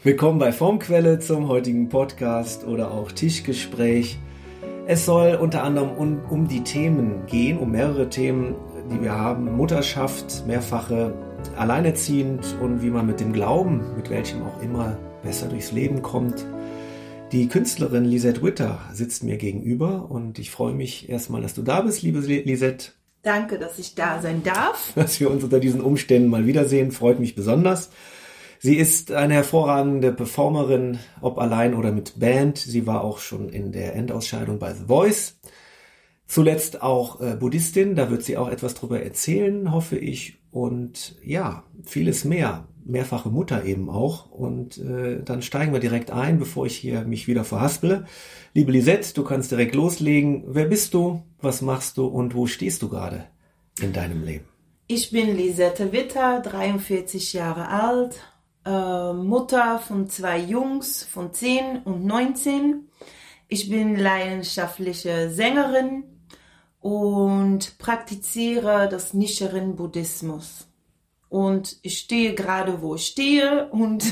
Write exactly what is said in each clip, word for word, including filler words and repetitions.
Willkommen bei Formquelle zum heutigen Podcast oder auch Tischgespräch. Es soll unter anderem um, um die Themen gehen, um mehrere Themen, die wir haben. Mutterschaft, mehrfache, alleinerziehend und wie man mit dem Glauben, mit welchem auch immer, besser durchs Leben kommt. Die Künstlerin Lisette Witter sitzt mir gegenüber und ich freue mich erstmal, dass du da bist, liebe Lisette. Danke, dass ich da sein darf. Dass wir uns unter diesen Umständen mal wiedersehen, freut mich besonders. Sie ist eine hervorragende Performerin, ob allein oder mit Band. Sie war auch schon in der Endausscheidung bei The Voice. Zuletzt auch äh, Buddhistin, da wird sie auch etwas drüber erzählen, hoffe ich. Und ja, vieles mehr. Mehrfache Mutter eben auch. Und äh, dann steigen wir direkt ein, bevor ich hier mich wieder verhaspele. Liebe Lisette, du kannst direkt loslegen. Wer bist du? Was machst du? Und wo stehst du gerade in deinem Leben? Ich bin Lisette Witter, dreiundvierzig Jahre alt. Äh, Mutter von zwei Jungs von zehn und neunzehn. Ich bin leidenschaftliche Sängerin und praktiziere das Nichiren-Buddhismus. Und ich stehe gerade, wo ich stehe und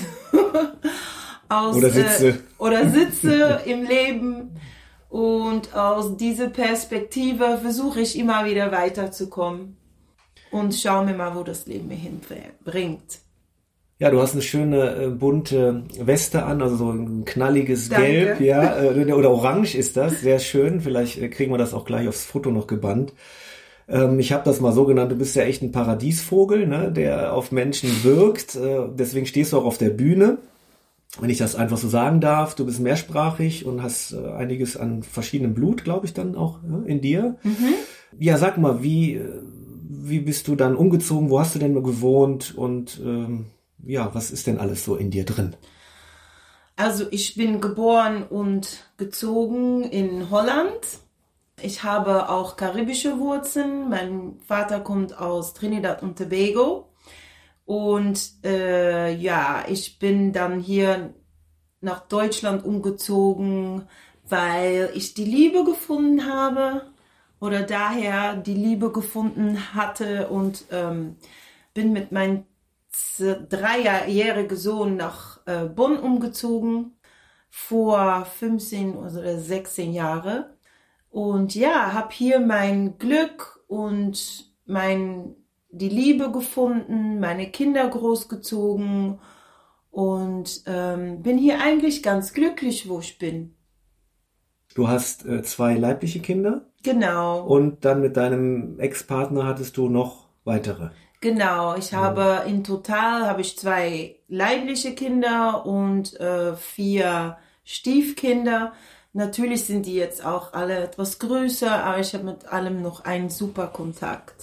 aus, oder sitze, äh, oder sitze im Leben. Und aus dieser Perspektive versuche ich immer wieder weiterzukommen und schaue mir mal, wo das Leben mir hinbringt. Ja, du hast eine schöne äh, bunte Weste an, also so ein knalliges Danke. Gelb, ja, äh, oder orange ist das, sehr schön. Vielleicht äh, kriegen wir das auch gleich aufs Foto noch gebannt. Ähm, ich habe das mal so genannt, du bist ja echt ein Paradiesvogel, ne, der auf Menschen wirkt. Äh, deswegen stehst du auch auf der Bühne, wenn ich das einfach so sagen darf. Du bist mehrsprachig und hast äh, einiges an verschiedenem Blut, glaube ich, dann auch äh, in dir. Mhm. Ja, sag mal, wie, äh, wie bist du dann umgezogen? Wo hast du denn gewohnt? Und ähm, ja, was ist denn alles so in dir drin? Also ich bin geboren und gezogen in Holland. Ich habe auch karibische Wurzeln. Mein Vater kommt aus Trinidad und Tobago. Und äh, ja, ich bin dann hier nach Deutschland umgezogen, weil ich die Liebe gefunden habe oder daher die Liebe gefunden hatte und ähm, bin mit meinem dreijährigen Sohn nach äh, Bonn umgezogen vor fünfzehn oder sechzehn Jahren. Und ja, habe hier mein Glück und mein, die Liebe gefunden, meine Kinder großgezogen und ähm, bin hier eigentlich ganz glücklich, wo ich bin. Du hast äh, zwei leibliche Kinder? Genau. Und dann mit deinem Ex-Partner hattest du noch weitere? Genau, ich habe in total habe ich zwei leibliche Kinder und äh, vier Stiefkinder. Natürlich sind die jetzt auch alle etwas größer, aber ich habe mit allem noch einen super Kontakt.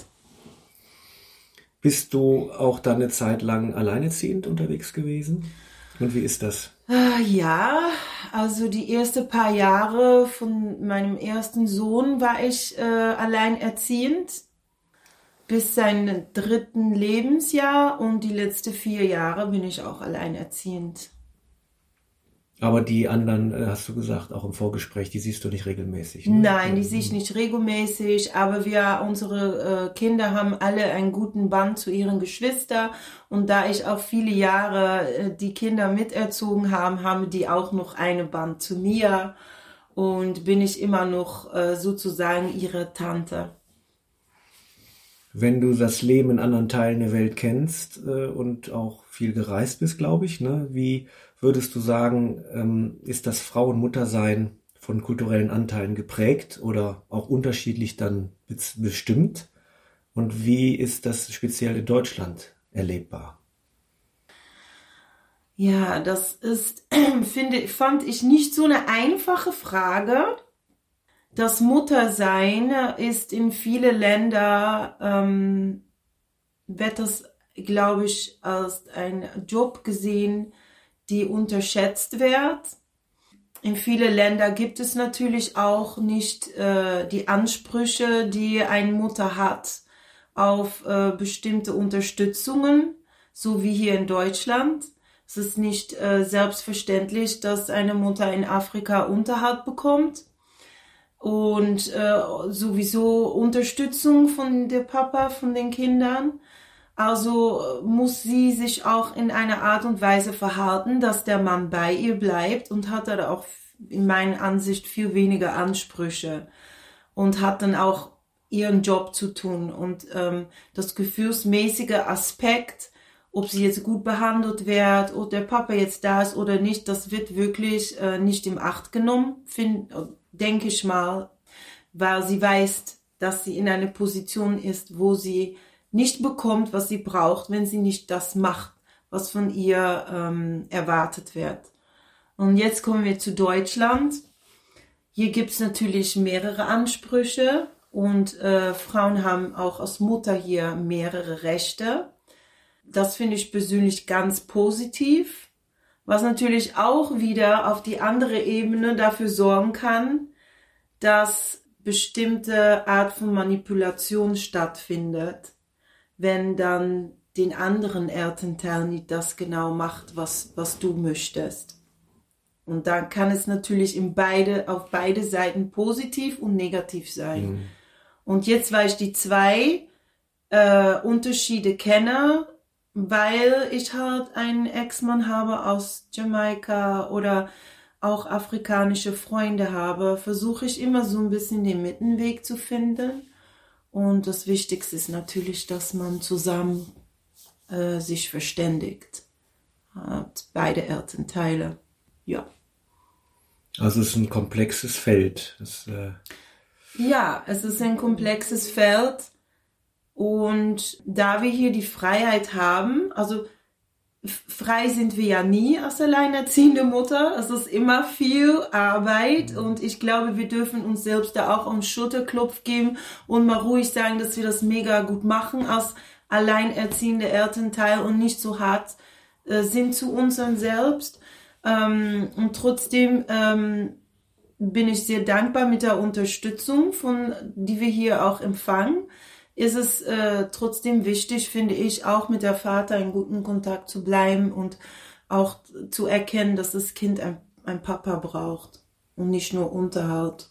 Bist du auch dann eine Zeit lang alleinerziehend unterwegs gewesen? Und wie ist das? Ja, also die ersten paar Jahre von meinem ersten Sohn war ich äh, alleinerziehend. Bis sein dritten Lebensjahr und die letzten vier Jahre bin ich auch alleinerziehend. Aber die anderen, hast du gesagt, auch im Vorgespräch, die siehst du nicht regelmäßig? Ne? Nein, die sehe ich nicht regelmäßig, aber wir, unsere äh, Kinder haben alle einen guten Band zu ihren Geschwistern und da ich auch viele Jahre äh, die Kinder miterzogen habe, haben die auch noch einen Band zu mir und bin ich immer noch äh, sozusagen ihre Tante. Wenn du das Leben in anderen Teilen der Welt kennst äh, und auch viel gereist bist, glaube ich, ne, wie würdest du sagen, ähm, ist das Frau- und Muttersein von kulturellen Anteilen geprägt oder auch unterschiedlich dann bestimmt? Und wie ist das speziell in Deutschland erlebbar? Ja, das ist, finde, fand ich nicht so eine einfache Frage. Das Muttersein ist in viele Länder, ähm, wird das, glaube ich, als ein Job gesehen, die unterschätzt wird. In viele Länder gibt es natürlich auch nicht äh, die Ansprüche, die eine Mutter hat auf äh, bestimmte Unterstützungen, so wie hier in Deutschland. Es ist nicht äh, selbstverständlich, dass eine Mutter in Afrika Unterhalt bekommt. Und äh, sowieso Unterstützung von der Papa, von den Kindern. Also muss sie sich auch in einer Art und Weise verhalten, dass der Mann bei ihr bleibt und hat da auch in meiner Ansicht viel weniger Ansprüche und hat dann auch ihren Job zu tun. Und ähm, das gefühlsmäßige Aspekt, ob sie jetzt gut behandelt wird, ob der Papa jetzt da ist oder nicht, das wird wirklich äh, nicht im Acht genommen, denke ich mal, weil sie weiß, dass sie in einer Position ist, wo sie nicht bekommt, was sie braucht, wenn sie nicht das macht, was von ihr ähm, erwartet wird. Und jetzt kommen wir zu Deutschland. Hier gibt es natürlich mehrere Ansprüche und äh, Frauen haben auch als Mutter hier mehrere Rechte. Das finde ich persönlich ganz positiv, was natürlich auch wieder auf die andere Ebene dafür sorgen kann, dass bestimmte Art von Manipulation stattfindet, wenn dann den anderen Elternteil nicht das genau macht, was, was du möchtest. Und dann kann es natürlich in beide, auf beide Seiten positiv und negativ sein. Mhm. Und jetzt, weil ich die zwei äh, Unterschiede kenne, weil ich halt einen Ex-Mann habe aus Jamaika oder auch afrikanische Freunde habe, versuche ich immer so ein bisschen den Mittelweg zu finden. Und das Wichtigste ist natürlich, dass man zusammen äh, sich verständigt. Hat beide Elternteile. Ja. Also es ist ein komplexes Feld. Das, äh ja, es ist ein komplexes Feld. Und da wir hier die Freiheit haben, also frei sind wir ja nie als alleinerziehende Mutter. Es ist immer viel Arbeit und ich glaube, wir dürfen uns selbst da auch einen Schulterklopf geben und mal ruhig sagen, dass wir das mega gut machen als alleinerziehende Elternteil und nicht so hart äh, sind zu uns selbst. Ähm, und trotzdem ähm, bin ich sehr dankbar mit der Unterstützung, von die wir hier auch empfangen. Ist es äh, trotzdem wichtig, finde ich, auch mit der Vater in guten Kontakt zu bleiben und auch zu erkennen, dass das Kind ein, ein Papa braucht und nicht nur Unterhalt.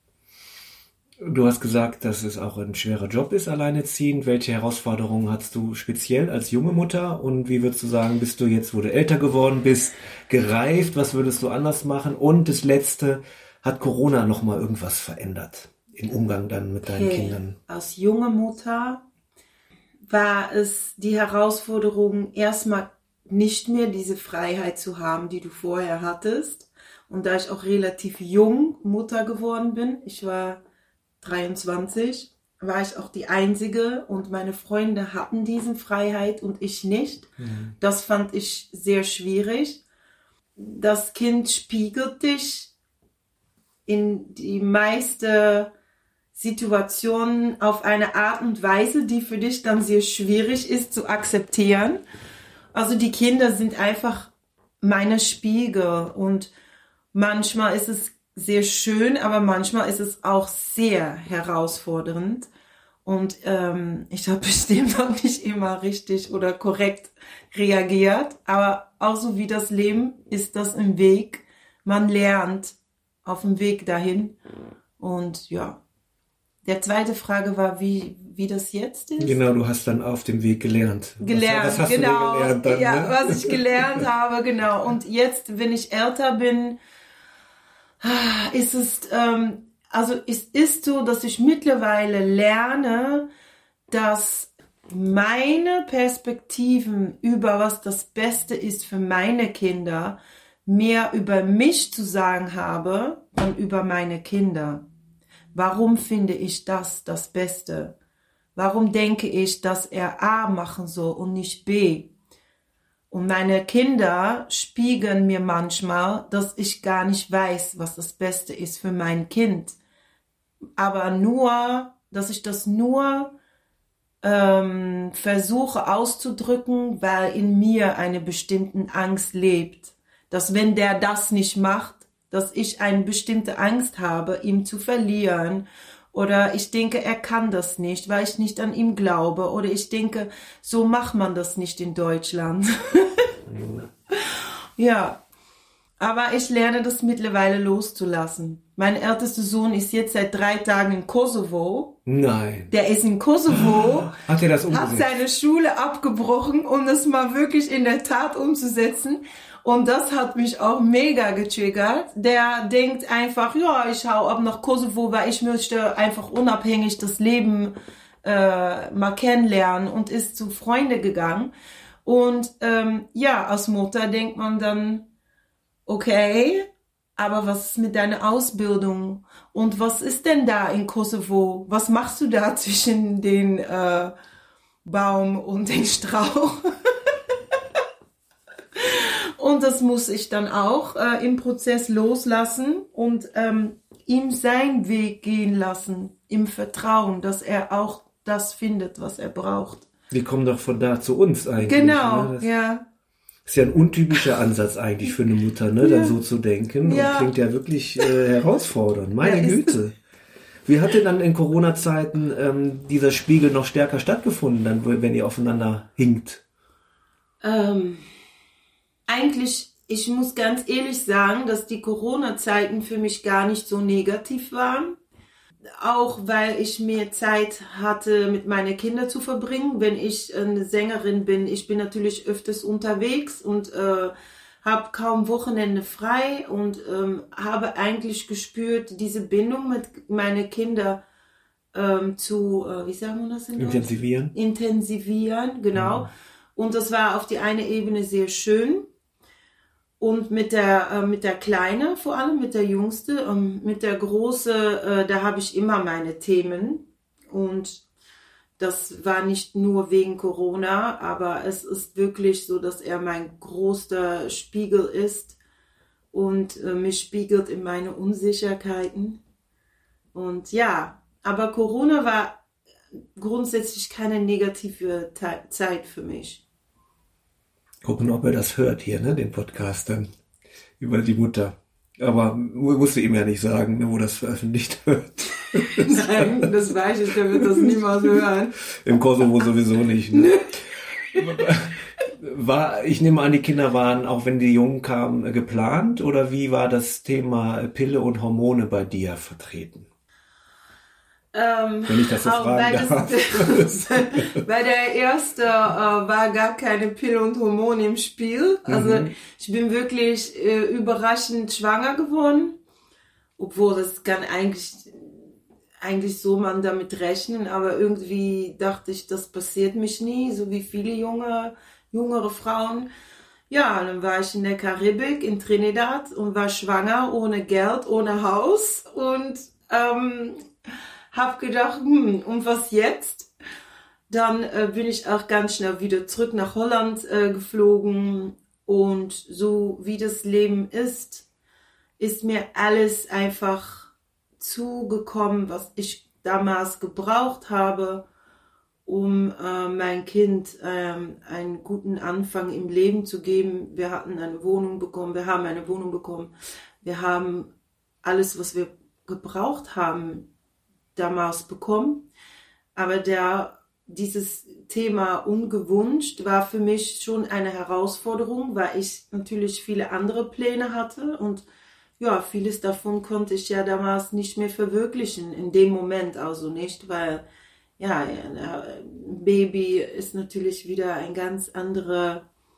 Du hast gesagt, dass es auch ein schwerer Job ist, alleinerziehend. Welche Herausforderungen hast du speziell als junge Mutter? Und wie würdest du sagen, bist du jetzt, wo du älter geworden bist, gereift? Was würdest du anders machen? Und das Letzte, hat Corona nochmal irgendwas verändert im Umgang dann mit deinen okay. Kindern? Als junge Mutter war es die Herausforderung, erstmal nicht mehr diese Freiheit zu haben, die du vorher hattest. Und da ich auch relativ jung Mutter geworden bin, ich war dreiundzwanzig, war ich auch die Einzige und meine Freunde hatten diese Freiheit und ich nicht. Mhm. Das fand ich sehr schwierig. Das Kind spiegelt dich in die meiste Situationen auf eine Art und Weise, die für dich dann sehr schwierig ist zu akzeptieren. Also die Kinder sind einfach meine Spiegel und manchmal ist es sehr schön, aber manchmal ist es auch sehr herausfordernd und ähm, ich habe bestimmt auch nicht immer richtig oder korrekt reagiert, aber auch so wie das Leben ist das ein Weg, man lernt auf dem Weg dahin und ja. Der zweite Frage war, wie, wie das jetzt ist. Genau, du hast dann auf dem Weg gelernt. Gelernt, was, was hast genau. Du gelernt dann, ja, ne? was ich gelernt habe, genau. Und jetzt, wenn ich älter bin, ist es, ähm, also es ist so, dass ich mittlerweile lerne, dass meine Perspektiven über was das Beste ist für meine Kinder, mehr über mich zu sagen habe, dann über meine Kinder. Warum finde ich das das Beste? Warum denke ich, dass er A machen soll und nicht B? Und meine Kinder spiegeln mir manchmal, dass ich gar nicht weiß, was das Beste ist für mein Kind. Aber nur, dass ich das nur ähm, versuche auszudrücken, weil in mir eine bestimmte Angst lebt. Dass wenn der das nicht macht, dass ich eine bestimmte Angst habe, ihn zu verlieren. Oder ich denke, er kann das nicht, weil ich nicht an ihm glaube. Oder ich denke, so macht man das nicht in Deutschland. ja. Aber ich lerne das mittlerweile loszulassen. Mein ältester Sohn ist jetzt seit drei Tagen in Kosovo. Nein. Der ist in Kosovo, hat er das umgesetzt? Hat seine Schule abgebrochen, um das mal wirklich in der Tat umzusetzen. Und das hat mich auch mega getriggert. Der denkt einfach, ja, ich hau ab nach Kosovo, weil ich möchte einfach unabhängig das Leben äh, mal kennenlernen und ist zu Freunden gegangen. Und ähm, ja, als Mutter denkt man dann, okay, aber was ist mit deiner Ausbildung? Und was ist denn da in Kosovo? Was machst du da zwischen den äh, Baum und den Strauch? Und das muss ich dann auch äh, im Prozess loslassen und ähm, ihm seinen Weg gehen lassen, im Vertrauen, dass er auch das findet, was er braucht. Die kommen doch von da zu uns eigentlich. Genau, ne? Das ja. Ist ja ein untypischer Ansatz eigentlich für eine Mutter, ne, ja. dann so zu denken. Ja. Und klingt ja wirklich äh, herausfordernd. Meine ja, Güte. Wie hat denn dann in Corona-Zeiten ähm, dieser Spiegel noch stärker stattgefunden, dann, wenn ihr aufeinander hinkt? Ähm, eigentlich, ich muss ganz ehrlich sagen, dass die Corona-Zeiten für mich gar nicht so negativ waren. Auch weil ich mehr Zeit hatte, mit meinen Kindern zu verbringen. Wenn ich eine Sängerin bin, ich bin natürlich öfters unterwegs und äh, habe kaum Wochenende frei und ähm, habe eigentlich gespürt, diese Bindung mit meinen Kindern ähm, zu, äh, wie sagen wir das in Deutsch? Intensivieren. Intensivieren, genau. Mhm. Und das war auf die eine Ebene sehr schön. Und mit der, äh, mit der Kleine, vor allem mit der Jüngste, ähm, mit der Große, äh, da habe ich immer meine Themen. Und das war nicht nur wegen Corona, aber es ist wirklich so, dass er mein großer Spiegel ist und äh, mich spiegelt in meine Unsicherheiten. Und ja, aber Corona war grundsätzlich keine negative Te- Zeit für mich. Gucken, ob er das hört hier, ne, den Podcast dann über die Mutter. Aber musst du ihm ja nicht sagen, ne, wo das veröffentlicht wird. Nein, das weiß ich, der wird das niemals hören. Im Kosovo sowieso nicht. Ne? War, ich nehme an, die Kinder waren, auch wenn die Jungen kamen, geplant? Oder wie war das Thema Pille und Hormone bei dir vertreten? Ähm, Wenn ich das so fragen darf. Das, bei der erste äh, war gar keine Pille und Hormone im Spiel. Also mhm. ich bin wirklich äh, überraschend schwanger geworden. Obwohl das kann eigentlich, eigentlich so man damit rechnen. Aber irgendwie dachte ich, das passiert mich nie. So wie viele junge, jüngere Frauen. Ja, dann war ich in der Karibik, in Trinidad und war schwanger, ohne Geld, ohne Haus. Und ähm, hab gedacht, hm, und was jetzt? Dann äh, bin ich auch ganz schnell wieder zurück nach Holland äh, geflogen. Und so wie das Leben ist, ist mir alles einfach zugekommen, was ich damals gebraucht habe, um äh, mein Kind äh, einen guten Anfang im Leben zu geben. Wir hatten eine Wohnung bekommen, wir haben eine Wohnung bekommen. Wir haben alles, was wir gebraucht haben, damals bekommen, aber der, dieses Thema ungewünscht war für mich schon eine Herausforderung, weil ich natürlich viele andere Pläne hatte und ja, vieles davon konnte ich ja damals nicht mehr verwirklichen, in dem Moment also nicht, weil ja, ein Baby ist natürlich wieder ein ganz andere,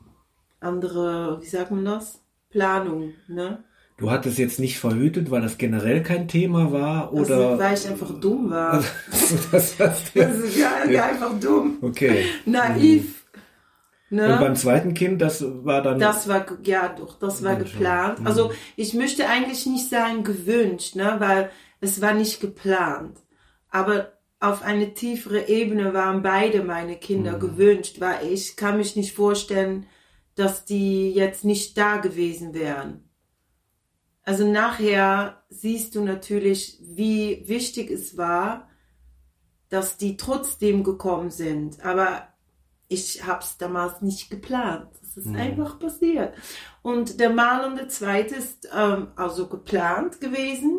andere, wie sagt man das? Planung, ne? Du hattest jetzt nicht verhütet, weil das generell kein Thema war, oder? Also, weil ich einfach dumm war. Also, das hast du, das ist ja, ja einfach dumm. Okay. Naiv. Mhm. Ne? Und beim zweiten Kind, das war dann... Das war, ja doch, das war geplant. Mhm. Also, ich möchte eigentlich nicht sagen gewünscht, ne, weil es war nicht geplant. Aber auf eine tiefere Ebene waren beide meine Kinder mhm. gewünscht, weil ich kann mich nicht vorstellen, dass die jetzt nicht da gewesen wären. Also nachher siehst du natürlich, wie wichtig es war, dass die trotzdem gekommen sind. Aber ich habe es damals nicht geplant. Es ist mhm. einfach passiert. Und der Mal und der zweite ist ähm, also geplant gewesen.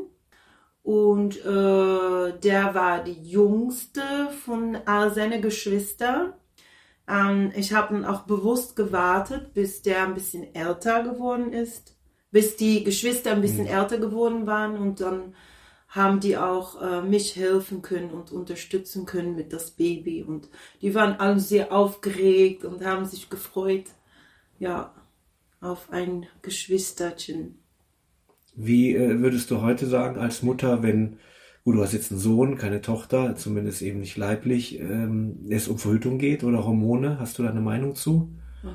Und äh, der war die jüngste von all seinen Geschwistern. Ähm, ich habe dann auch bewusst gewartet, bis der ein bisschen älter geworden ist. bis die Geschwister ein bisschen mhm. älter geworden waren und dann haben die auch äh, mich helfen können und unterstützen können mit das Baby und die waren alle sehr aufgeregt und haben sich gefreut, ja, auf ein Geschwisterchen. Wie äh, würdest du heute sagen als Mutter, wenn, gut, du hast jetzt einen Sohn, keine Tochter, zumindest eben nicht leiblich, ähm, es um Verhütung geht oder Hormone, hast du da eine Meinung zu? Oh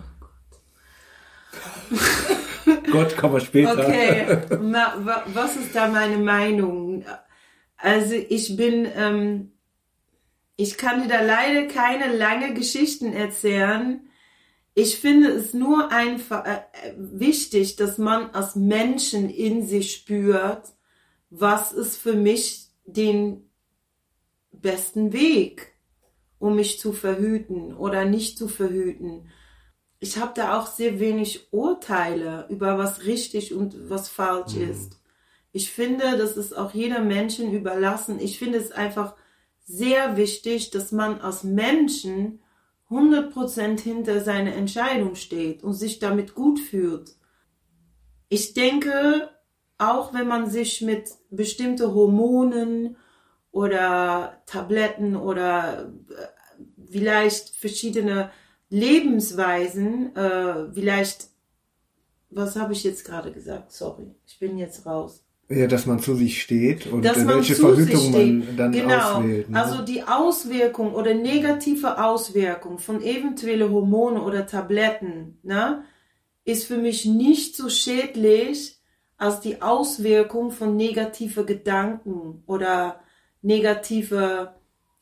Gott. Gott, kommen wir später. Okay, Na, wa, was ist da meine Meinung? Also ich bin, ähm, ich kann dir da leider keine lange Geschichten erzählen. Ich finde es nur einfach äh, wichtig, dass man als Menschen in sich spürt, was ist für mich den besten Weg, um mich zu verhüten oder nicht zu verhüten. Ich habe da auch sehr wenig Urteile über was richtig und was falsch mhm. ist. Ich finde, das ist auch jeder Menschen überlassen. Ich finde es einfach sehr wichtig, dass man als Menschen hundert Prozent hinter seiner Entscheidung steht und sich damit gut fühlt. Ich denke, auch wenn man sich mit bestimmten Hormonen oder Tabletten oder vielleicht verschiedene Lebensweisen, äh, vielleicht, was habe ich jetzt gerade gesagt? Sorry, ich bin jetzt raus. Ja, dass man zu sich steht und welche Verhütung man dann genau. auswählt. Ne? Also die Auswirkung oder negative Auswirkung von eventuellen Hormonen oder Tabletten, ne, ist für mich nicht so schädlich als die Auswirkung von negativen Gedanken oder negative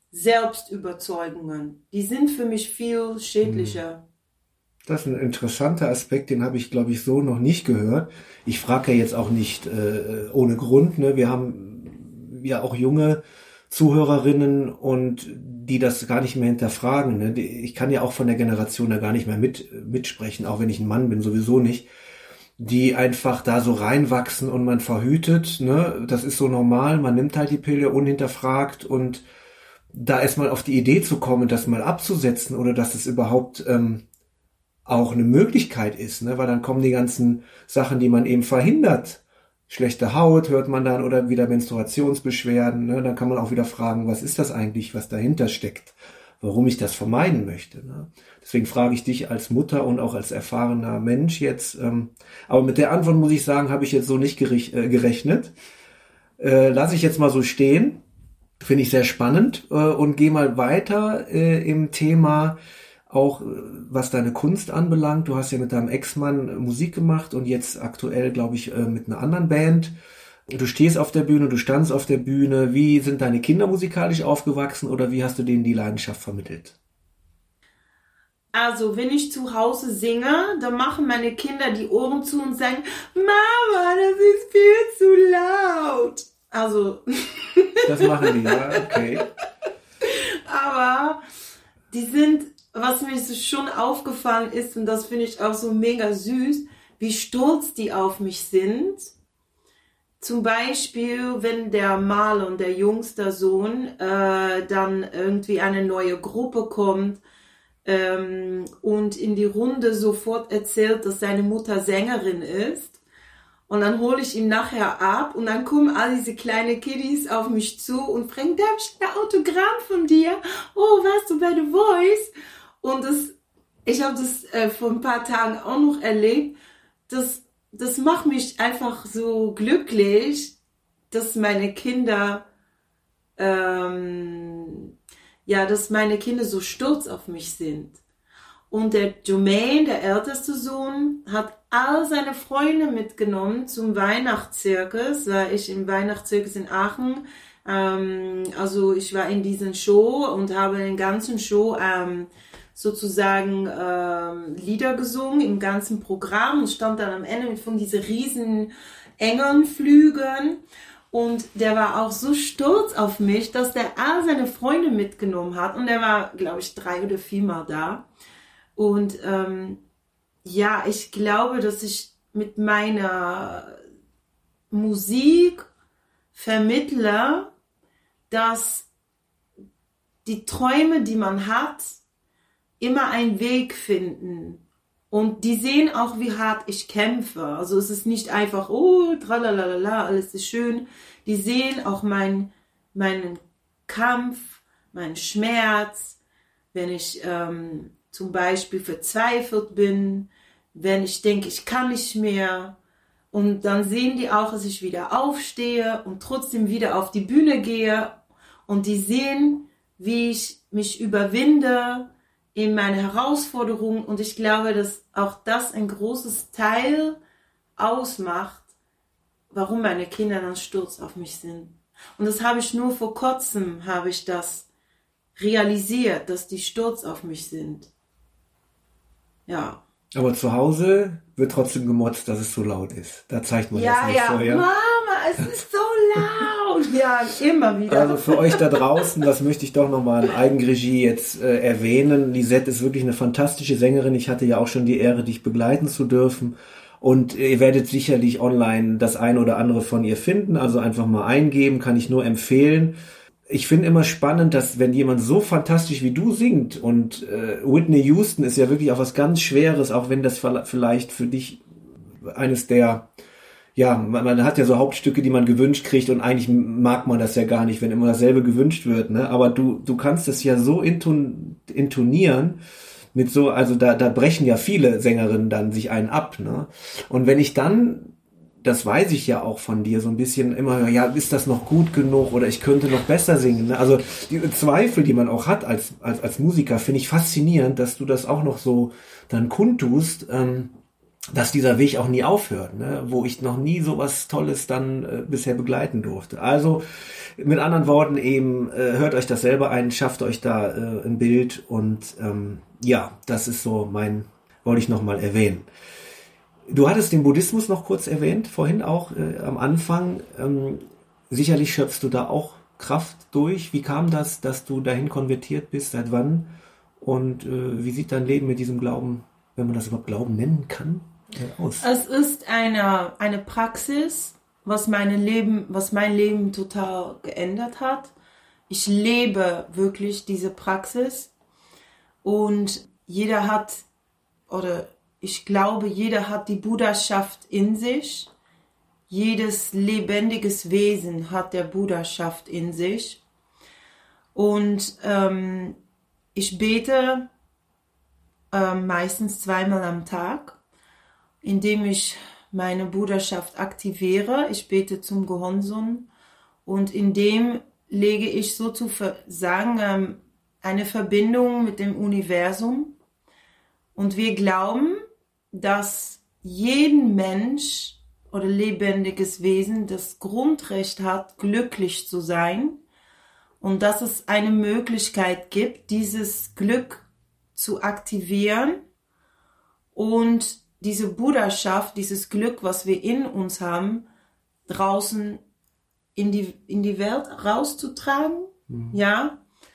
Selbstüberzeugungen. Die sind für mich viel schädlicher. Hm. Das ist ein interessanter Aspekt, den habe ich, glaube ich, so noch nicht gehört. Ich frage ja jetzt auch nicht äh, ohne Grund. Ne? Wir haben ja auch junge Zuhörerinnen und die das gar nicht mehr hinterfragen. Ne? Ich kann ja auch von der Generation da gar nicht mehr mit mitsprechen, auch wenn ich ein Mann bin, sowieso nicht. Die einfach da so reinwachsen und man verhütet. Ne? Das ist so normal, man nimmt halt die Pille unhinterfragt und da erstmal auf die Idee zu kommen, das mal abzusetzen oder dass es überhaupt ähm, auch eine Möglichkeit ist, ne? Weil dann kommen die ganzen Sachen, die man eben verhindert. Schlechte Haut hört man dann oder wieder Menstruationsbeschwerden. Ne? Dann kann man auch wieder fragen, was ist das eigentlich, was dahinter steckt, warum ich das vermeiden möchte. Ne? Deswegen frage ich dich als Mutter und auch als erfahrener Mensch jetzt. Ähm, aber mit der Antwort muss ich sagen, habe ich jetzt so nicht gerech- äh, gerechnet. Äh, lasse ich jetzt mal so stehen. Finde ich sehr spannend äh, und gehe mal weiter äh, im Thema auch was deine Kunst anbelangt. Du hast ja mit deinem Ex-Mann Musik gemacht und jetzt aktuell, glaube ich, mit einer anderen Band. Du stehst auf der Bühne, du standst auf der Bühne. Wie sind deine Kinder musikalisch aufgewachsen oder wie hast du denen die Leidenschaft vermittelt? Also, wenn ich zu Hause singe, dann machen meine Kinder die Ohren zu und sagen, Mama, das ist viel zu laut. Also. Das machen die, ja, okay. Aber die sind, was mir schon aufgefallen ist, und das finde ich auch so mega süß, wie stolz die auf mich sind. Zum Beispiel, wenn der Marlon, der jüngste Sohn, äh, dann irgendwie eine neue Gruppe kommt ähm, und in die Runde sofort erzählt, dass seine Mutter Sängerin ist. Und dann hole ich ihn nachher ab und dann kommen all diese kleinen Kiddies auf mich zu und fragen, darf ich ein Autogramm von dir? Oh, warst du bei The Voice? Und das, ich habe das äh, vor ein paar Tagen auch noch erlebt. Das, das macht mich einfach so glücklich, dass meine Kinder, ähm, ja, dass meine Kinder so stolz auf mich sind. Und der Jermaine, der älteste Sohn, hat all seine Freunde mitgenommen zum Weihnachtszirkus. War ich im Weihnachtszirkus in Aachen. Ähm, also ich war in diesen Show und habe den ganzen Show ähm, sozusagen ähm, Lieder gesungen im ganzen Programm und stand dann am Ende von diesen riesen Engelnflügeln. Und der war auch so stolz auf mich, dass der all seine Freunde mitgenommen hat. Und der war, glaube ich, drei oder viermal da. Und ähm, ja, ich glaube, dass ich mit meiner Musik vermittle, dass die Träume, die man hat, immer einen Weg finden, Und die sehen auch, wie hart ich kämpfe. Also es ist nicht einfach, oh, tralalala, alles ist schön. Die sehen auch mein, meinen Kampf, meinen Schmerz, wenn ich ähm, zum Beispiel verzweifelt bin, wenn ich denke, ich kann nicht mehr. Und dann sehen die auch, dass ich wieder aufstehe und trotzdem wieder auf die Bühne gehe. Und die sehen, wie ich mich überwinde in meine Herausforderungen. Und ich glaube, dass auch das ein großes Teil ausmacht, warum meine Kinder dann stolz auf mich sind. Und das habe ich nur vor kurzem, habe ich das realisiert, dass die stolz auf mich sind. Ja. Aber zu Hause wird trotzdem gemotzt, dass es so laut ist. Da zeigt man ja, das nicht ja, so, ja. Mama, es ist so laut. Ja, immer wieder. Also für euch da draußen, das möchte ich doch nochmal in Eigenregie jetzt äh, erwähnen. Lisette ist wirklich eine fantastische Sängerin. Ich hatte ja auch schon die Ehre, dich begleiten zu dürfen. Und ihr werdet sicherlich online das eine oder andere von ihr finden. Also einfach mal eingeben, kann ich nur empfehlen. Ich finde immer spannend, dass wenn jemand so fantastisch wie du singt und äh, Whitney Houston ist ja wirklich auch was ganz Schweres, auch wenn das vielleicht für dich eines der, ja, man, man hat ja so Hauptstücke, die man gewünscht kriegt und eigentlich mag man das ja gar nicht, wenn immer dasselbe gewünscht wird, ne? Aber du du kannst es ja so inton, intonieren mit so, also da da brechen ja viele Sängerinnen dann sich einen ab, ne? Und wenn ich dann, das weiß ich ja auch von dir, so ein bisschen immer, ja, ist das noch gut genug oder ich könnte noch besser singen. Ne? Also die Zweifel, die man auch hat als als als Musiker, finde ich faszinierend, dass du das auch noch so dann kundtust, ähm, dass dieser Weg auch nie aufhört, ne? Wo ich noch nie so was Tolles dann äh, bisher begleiten durfte. Also mit anderen Worten eben, äh, hört euch das selber ein, schafft euch da äh, ein Bild und ähm, ja, das ist so mein, wollte ich nochmal erwähnen. Du hattest den Buddhismus noch kurz erwähnt, vorhin auch äh, am Anfang. Ähm, sicherlich schöpfst du da auch Kraft durch. Wie kam das, dass du dahin konvertiert bist? Seit wann? Und äh, wie sieht dein Leben mit diesem Glauben, wenn man das überhaupt Glauben nennen kann, äh, aus? Es ist eine, eine Praxis, was, meine Leben, was mein Leben total geändert hat. Ich lebe wirklich diese Praxis. Und jeder hat, oder ich glaube, jeder hat die Buddhaschaft in sich. Jedes lebendiges Wesen hat der Buddhaschaft in sich. Und ähm, ich bete äh, meistens zweimal am Tag, indem ich meine Buddhaschaft aktiviere. Ich bete zum Gehonson und indem lege ich sozusagen ähm, eine Verbindung mit dem Universum. Und wir glauben, dass jeden Mensch oder lebendiges Wesen das Grundrecht hat, glücklich zu sein und dass es eine Möglichkeit gibt, dieses Glück zu aktivieren und diese Buddhaschaft, dieses Glück, was wir in uns haben, draußen in die, in die Welt rauszutragen, mhm. ja,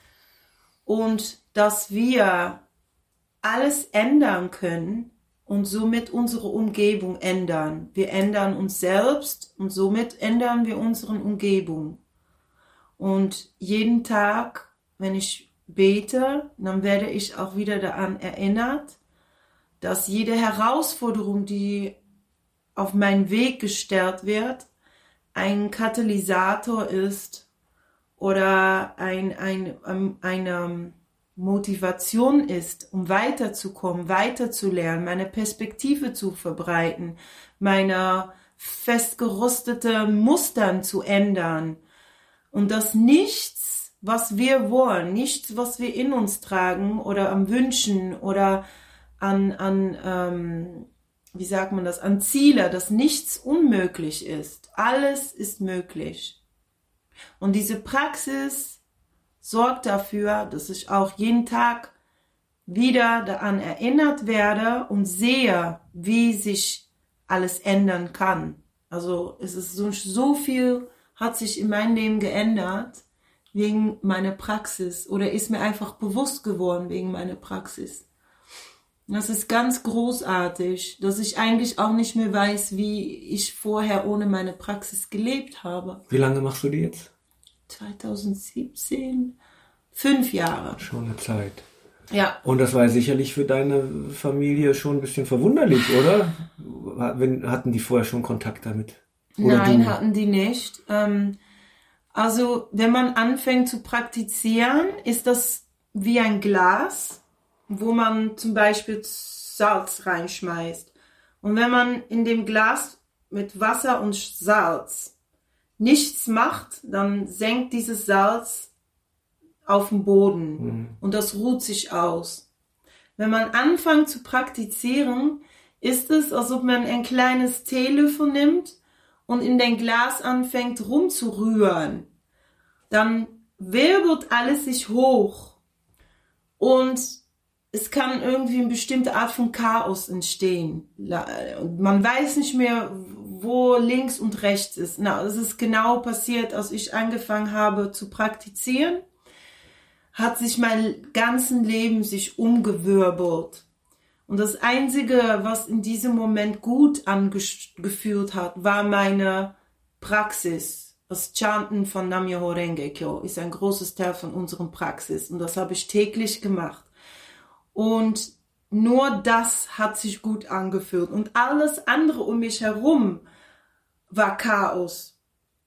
und dass wir alles ändern können, und somit unsere Umgebung ändern. Wir ändern uns selbst und somit ändern wir unsere Umgebung. Und jeden Tag, wenn ich bete, dann werde ich auch wieder daran erinnert, dass jede Herausforderung, die auf meinen Weg gestellt wird, ein Katalysator ist oder ein, ein, ein, eine Motivation ist, um weiterzukommen, weiterzulernen, meine Perspektive zu verbreiten, meine festgerostete Mustern zu ändern. Und dass nichts, was wir wollen, nichts, was wir in uns tragen oder am Wünschen oder an, an ähm, wie sagt man das, an Ziele, dass nichts unmöglich ist. Alles ist möglich. Und diese Praxis sorgt dafür, dass ich auch jeden Tag wieder daran erinnert werde und sehe, wie sich alles ändern kann. Also es ist so, so viel hat sich in meinem Leben geändert wegen meiner Praxis oder ist mir einfach bewusst geworden wegen meiner Praxis. Das ist ganz großartig, dass ich eigentlich auch nicht mehr weiß, wie ich vorher ohne meine Praxis gelebt habe. Wie lange machst du die jetzt? zwanzig siebzehn, fünf Jahre. Schon eine Zeit. Ja. Und das war sicherlich für deine Familie schon ein bisschen verwunderlich, oder? Hatten die vorher schon Kontakt damit? Oder Nein, du? hatten die nicht. Ähm, also, wenn man anfängt zu praktizieren, ist das wie ein Glas, wo man zum Beispiel Salz reinschmeißt. Und wenn man in dem Glas mit Wasser und Salz nichts macht, dann senkt dieses Salz auf den Boden mhm. und das ruht sich aus. Wenn man anfängt zu praktizieren, ist es, als ob man ein kleines Teelöffel nimmt und in den Glas anfängt rumzurühren. Dann wirbelt alles sich hoch und es kann irgendwie eine bestimmte Art von Chaos entstehen. Man weiß nicht mehr, wo links und rechts ist. Na, das ist genau passiert, als ich angefangen habe zu praktizieren. Hat sich mein ganzes Leben sich umgewirbelt. Und das Einzige, was in diesem Moment gut angefühlt hat, war meine Praxis. Das Chanten von Nam-myoho Renge-kyo ist ein großes Teil von unserem Praxis. Und das habe ich täglich gemacht. Und nur das hat sich gut angefühlt. Und alles andere um mich herum war Chaos.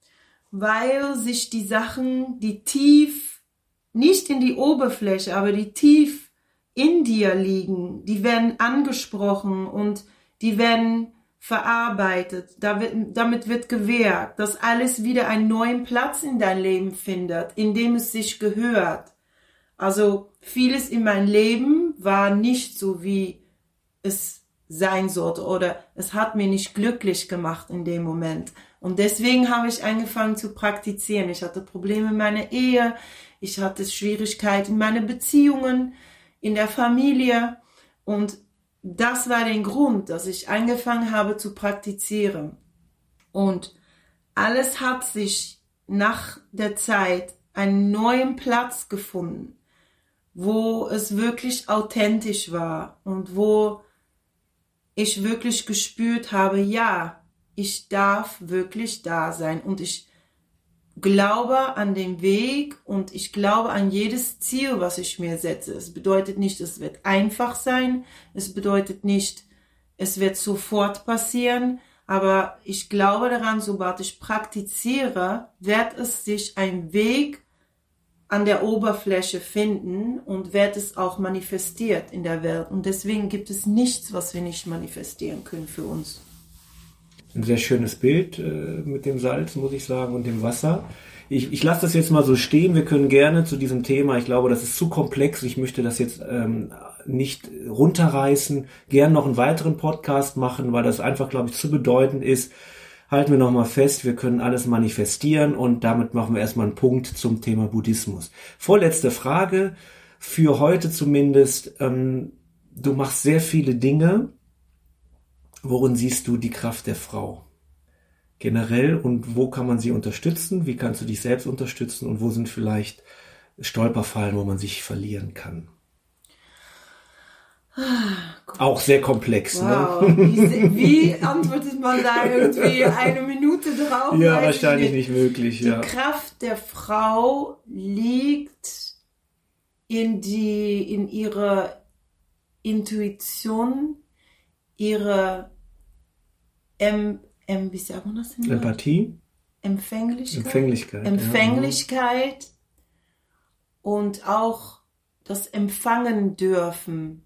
Weil sich die Sachen, die tief nicht in die Oberfläche, aber die tief in dir liegen, die werden angesprochen und die werden verarbeitet. Damit wird gewirkt, dass alles wieder einen neuen Platz in dein Leben findet, in dem es sich gehört. Also vieles in meinem Leben war nicht so, wie es sein sollte oder es hat mir nicht glücklich gemacht in dem Moment. Und deswegen habe ich angefangen zu praktizieren. Ich hatte Probleme in meiner Ehe, ich hatte Schwierigkeiten in meinen Beziehungen, in der Familie und das war der Grund, dass ich angefangen habe zu praktizieren. Und alles hat sich nach der Zeit einen neuen Platz gefunden, wo es wirklich authentisch war und wo ich wirklich gespürt habe, ja, ich darf wirklich da sein und ich glaube an den Weg und ich glaube an jedes Ziel, was ich mir setze. Es bedeutet nicht, es wird einfach sein. Es bedeutet nicht, es wird sofort passieren. Aber ich glaube daran, sobald ich praktiziere, wird es sich ein Weg an der Oberfläche finden und wird es auch manifestiert in der Welt. Und deswegen gibt es nichts, was wir nicht manifestieren können für uns. Ein sehr schönes Bild äh, mit dem Salz, muss ich sagen, und dem Wasser. Ich, ich lasse das jetzt mal so stehen. Wir können gerne zu diesem Thema, ich glaube, das ist zu komplex. Ich möchte das jetzt ähm, nicht runterreißen. Gern noch einen weiteren Podcast machen, weil das einfach, glaube ich, zu bedeutend ist. Halten wir nochmal fest, wir können alles manifestieren und damit machen wir erstmal einen Punkt zum Thema Buddhismus. Vorletzte Frage, für heute zumindest. Ähm, du machst sehr viele Dinge. Worin siehst du die Kraft der Frau generell und wo kann man sie unterstützen? Wie kannst du dich selbst unterstützen und wo sind vielleicht Stolperfallen, wo man sich verlieren kann? Ah, auch sehr komplex. Wow. Ne? Wie, wie antwortet man da irgendwie eine Minute drauf? Ja, wahrscheinlich nicht möglich. Die ja. Kraft der Frau liegt in, die, in ihrer Intuition, ihre em, em, wie sagt man das denn? Empathie? Empfänglichkeit. Empfänglichkeit. Empfänglichkeit ja. Und auch das Empfangen dürfen.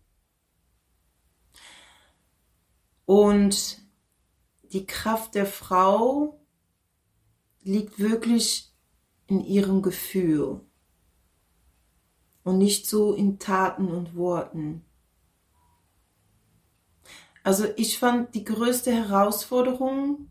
Und die Kraft der Frau liegt wirklich in ihrem Gefühl und nicht so in Taten und Worten. Also ich fand die größte Herausforderung,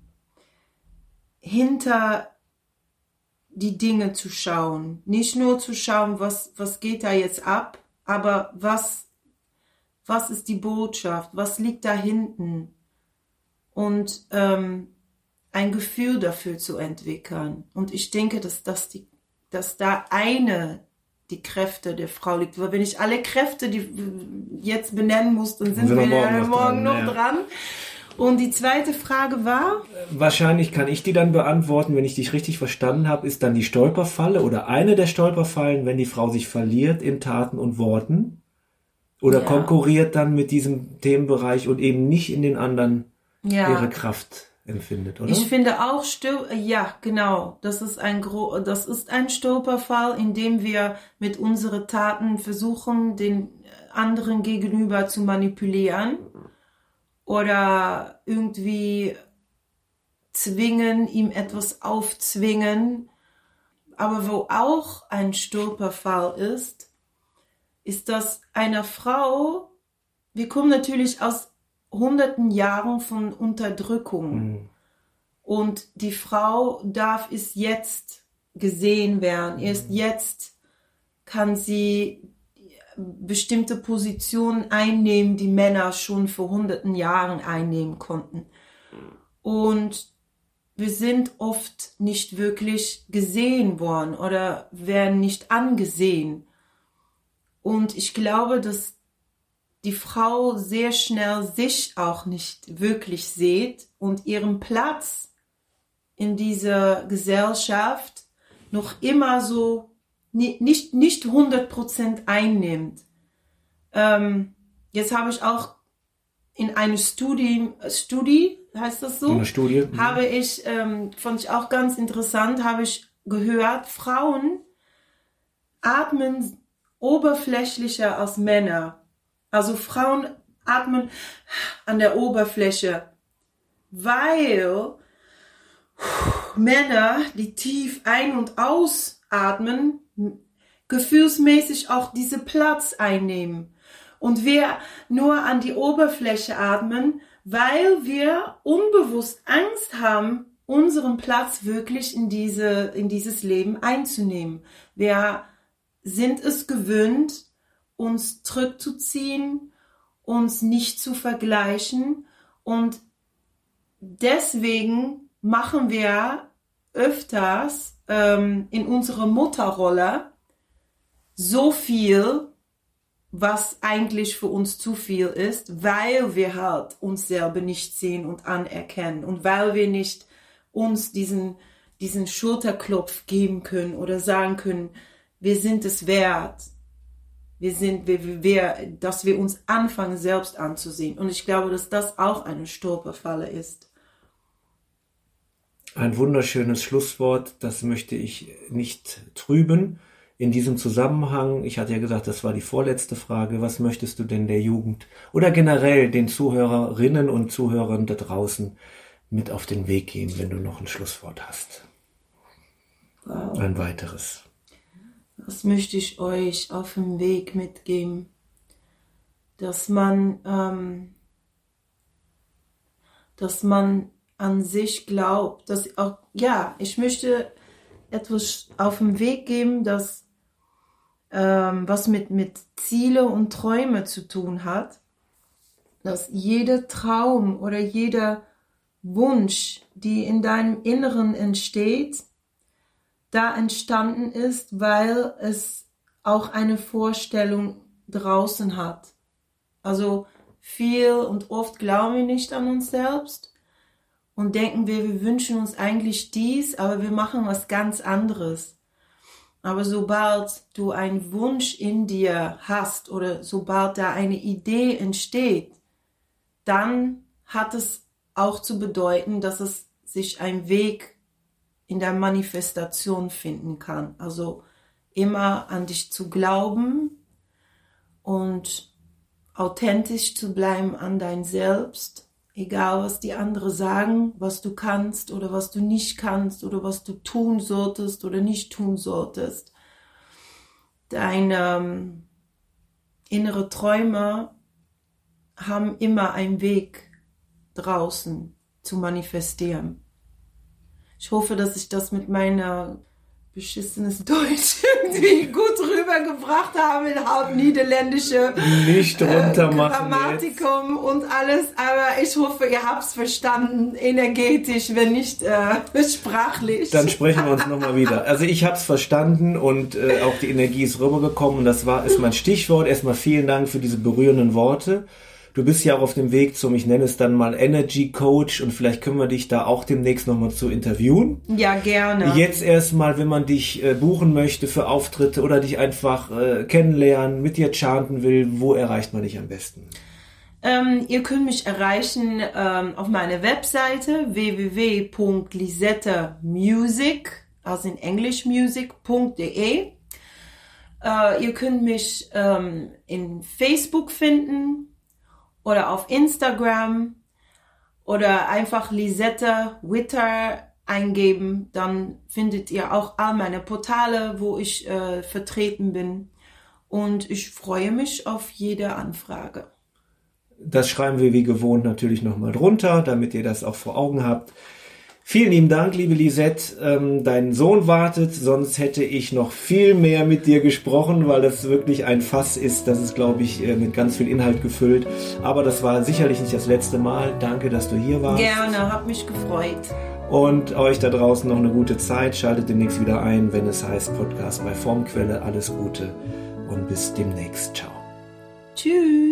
hinter die Dinge zu schauen. Nicht nur zu schauen, was, was geht da jetzt ab, aber was, was ist die Botschaft, was liegt da hinten? Und ähm, ein Gefühl dafür zu entwickeln. Und ich denke, dass, das die, dass da eine die Kräfte der Frau liegt. Weil wenn ich alle Kräfte die jetzt benennen muss, dann sind, sind wir morgen, noch, morgen dran, noch ja. dran. Und die zweite Frage war? Wahrscheinlich kann ich die dann beantworten, wenn ich dich richtig verstanden habe, ist dann die Stolperfalle oder eine der Stolperfallen, wenn die Frau sich verliert in Taten und Worten. Oder ja. konkurriert dann mit diesem Themenbereich und eben nicht in den anderen ja. ihre Kraft empfindet, oder? Ich finde auch, Stö- ja, genau, das ist ein gro- das ist ein Stolperfall, in dem wir mit unseren Taten versuchen, den anderen gegenüber zu manipulieren oder irgendwie zwingen, ihm etwas aufzwingen. Aber wo auch ein Stolperfall ist, ist, dass eine Frau, wir kommen natürlich aus hunderten Jahren von Unterdrückung. Mhm. Und die Frau darf es jetzt gesehen werden. Mhm. Erst jetzt kann sie bestimmte Positionen einnehmen, die Männer schon vor hunderten Jahren einnehmen konnten. Und wir sind oft nicht wirklich gesehen worden oder werden nicht angesehen. Und ich glaube, dass die Frau sehr schnell sich auch nicht wirklich sieht und ihren Platz in dieser Gesellschaft noch immer so nicht, nicht hundert Prozent einnimmt. Ähm, jetzt habe ich auch in einer Studie, Studie, heißt das so? Eine Studie. Mhm. Habe ich, ähm, fand ich auch ganz interessant, habe ich gehört, Frauen atmen oberflächlicher als Männer. Also Frauen atmen an der Oberfläche, weil Männer, die tief ein- und ausatmen, gefühlsmäßig auch diese Platz einnehmen. Und wir nur an die Oberfläche atmen, weil wir unbewusst Angst haben, unseren Platz wirklich in diese, in dieses Leben einzunehmen. Wir sind es gewöhnt, uns zurückzuziehen, uns nicht zu vergleichen, und deswegen machen wir öfters ähm, in unserer Mutterrolle so viel, was eigentlich für uns zu viel ist, weil wir halt uns selber nicht sehen und anerkennen und weil wir nicht uns diesen, diesen Schulterklopf geben können oder sagen können, wir sind es wert. Wir sind, wir, wir, dass wir uns anfangen, selbst anzusehen. Und ich glaube, dass das auch eine Stolperfalle ist. Ein wunderschönes Schlusswort, das möchte ich nicht trüben. In diesem Zusammenhang, ich hatte ja gesagt, das war die vorletzte Frage, was möchtest du denn der Jugend oder generell den Zuhörerinnen und Zuhörern da draußen mit auf den Weg geben, wenn du noch ein Schlusswort hast? Wow. Ein weiteres. Was möchte ich euch auf dem Weg mitgeben? Dass man, ähm, dass man an sich glaubt, dass auch, ja, ich möchte etwas auf den Weg geben, das ähm, was mit, mit Ziele und Träume zu tun hat, dass jeder Traum oder jeder Wunsch, die in deinem Inneren entsteht, da entstanden ist, weil es auch eine Vorstellung draußen hat. Also viel und oft glauben wir nicht an uns selbst und denken wir, wir wünschen uns eigentlich dies, aber wir machen was ganz anderes. Aber sobald du einen Wunsch in dir hast oder sobald da eine Idee entsteht, dann hat es auch zu bedeuten, dass es sich ein Weg in der Manifestation finden kann. Also immer an dich zu glauben und authentisch zu bleiben an dein Selbst, egal was die anderen sagen, was du kannst oder was du nicht kannst oder was du tun solltest oder nicht tun solltest. Deine ähm, innere Träume haben immer einen Weg draußen zu manifestieren. Ich hoffe, dass ich das mit meiner beschissenes Deutsch irgendwie gut rübergebracht habe, mit halb niederländische Nicht runtermachen äh, Grammatikum und alles, aber ich hoffe, ihr habt es verstanden, energetisch, wenn nicht äh, sprachlich. Dann sprechen wir uns nochmal wieder. Also ich habe es verstanden und äh, auch die Energie ist rübergekommen und das war ist mein Stichwort. Erstmal vielen Dank für diese berührenden Worte. Du bist ja auch auf dem Weg zum, ich nenne es dann mal Energy Coach, und vielleicht können wir dich da auch demnächst nochmal zu interviewen. Ja, gerne. Jetzt erstmal, wenn man dich äh, buchen möchte für Auftritte oder dich einfach äh, kennenlernen, mit dir chanten will, wo erreicht man dich am besten? Ähm, ihr könnt mich erreichen ähm, auf meiner Webseite w w w punkt lisette music, also in Englisch music punkt de. Äh, ihr könnt mich ähm, in Facebook finden oder auf Instagram oder einfach Lisette Witter eingeben. Dann findet ihr auch all meine Portale, wo ich äh, vertreten bin. Und ich freue mich auf jede Anfrage. Das schreiben wir wie gewohnt natürlich nochmal drunter, damit ihr das auch vor Augen habt. Vielen lieben Dank, liebe Lisette. Ähm, dein Sohn wartet, sonst hätte ich noch viel mehr mit dir gesprochen, weil das wirklich ein Fass ist. Das ist, glaube ich, mit ganz viel Inhalt gefüllt. Aber das war sicherlich nicht das letzte Mal. Danke, dass du hier warst. Gerne, hat mich gefreut. Und euch da draußen noch eine gute Zeit. Schaltet demnächst wieder ein, wenn es heißt Podcast bei Formquelle. Alles Gute und bis demnächst. Ciao. Tschüss.